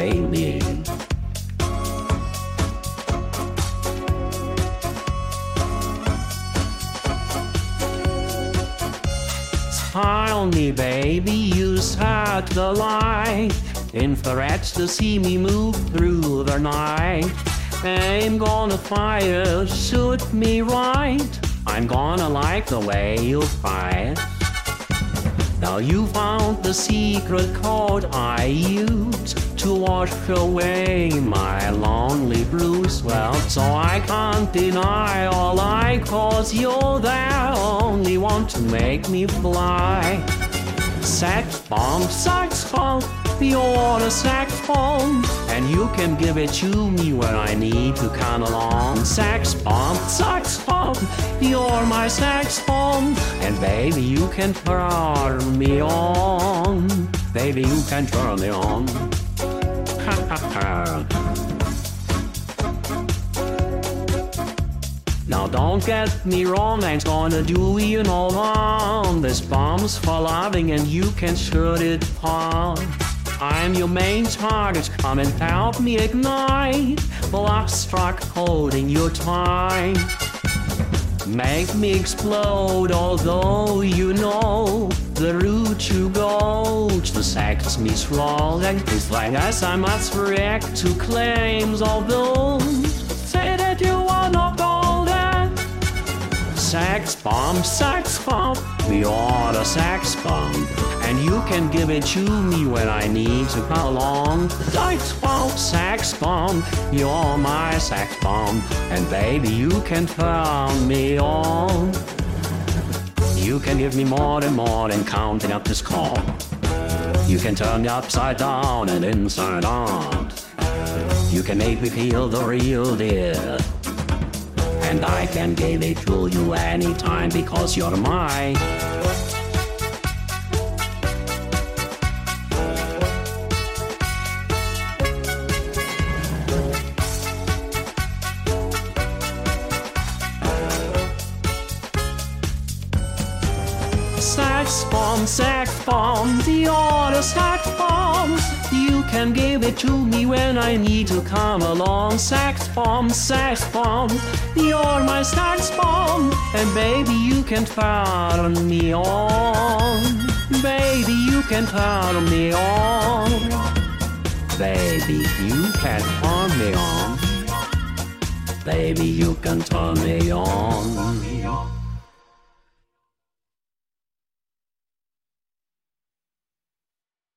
baby. Tell me, baby, you set the light, infrareds to see me move through the night. I'm gonna fire, shoot me right. I'm gonna like the way you fight. Now you found the secret code I use to wash away my lonely blues. Well, so I can't deny all I cause you're the only one to make me fly. Sex bomb, you're a sex bomb, and you can give it to me when I need to come along. Sex bomb, you're my sex bomb, and baby you can turn me on. Baby you can turn me on. Now don't get me wrong, I ain't gonna do you no harm. This bomb's for loving and you can shoot it hard. I'm your main target, come and help me ignite. Block struck holding you tight. Make me explode, although you know the route you go to sex me strong. And it's like as I must react to claims of those say that you are not golden. Sex bomb, you're the sex bomb, and you can give it to me when I need to come along. Sex bomb, you're my sex bomb, and baby you can turn me on. You can give me more than counting up this call. You can turn me upside down and inside out. You can make me feel the real deal, and I can give it to you anytime because you're mine. Sex bomb, you're the sex bomb. You can give it to me when I need to come along. Sex bomb, you're my sex bomb, and baby you can turn me on. Baby you can turn me on. Baby you can turn me on. Baby you can turn me on.